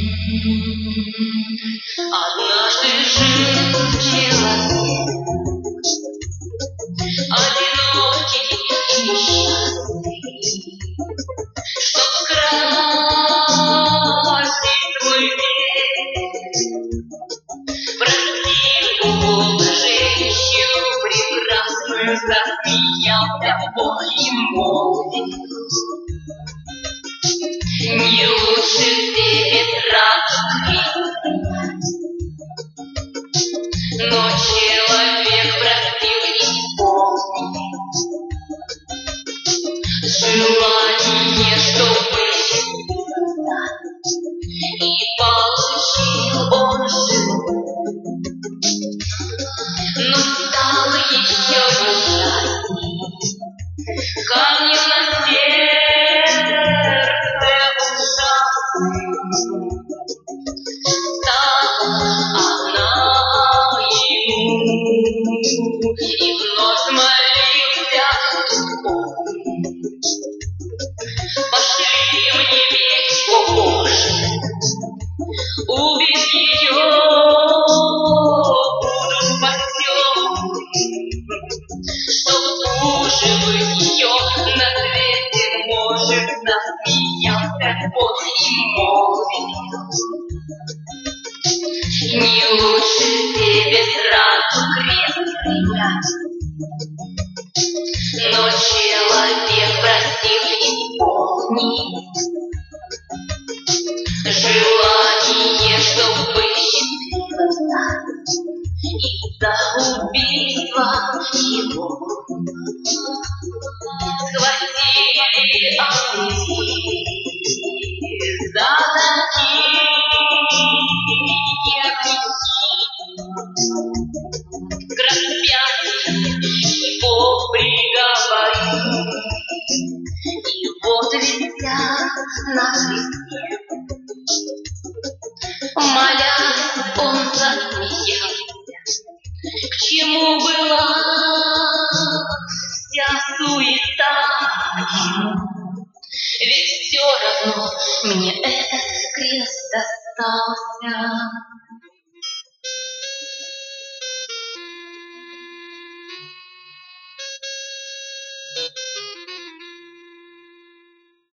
Однажды жил человек, одинокий и несчастный, чтоб скрасить свой век, простил он женщину прекрасную, засмеялся Бог и молвил: не лучше тебе сразу принять. Но человек простил и помнил желание, чтобы счастливо, и получил он жену. Но стало еще ужасней, камнем на сердце ужасным стала она ему, и вновь молился он: пошли мне весть, о Боже, убить ее буду спасен, чтоб уживать ее на свете может. Засмеялся Бог и молвил: не лучше тебе сразу крест принять. Но человек простил и помнил желание, чтобы счастливо стать, и за убийство его схватили они за такие грехи к распятию его приговорили. И вот вися на кресте, молясь, он засмеялся. К чему была вся суета? Ведь все равно мне этот крест достался.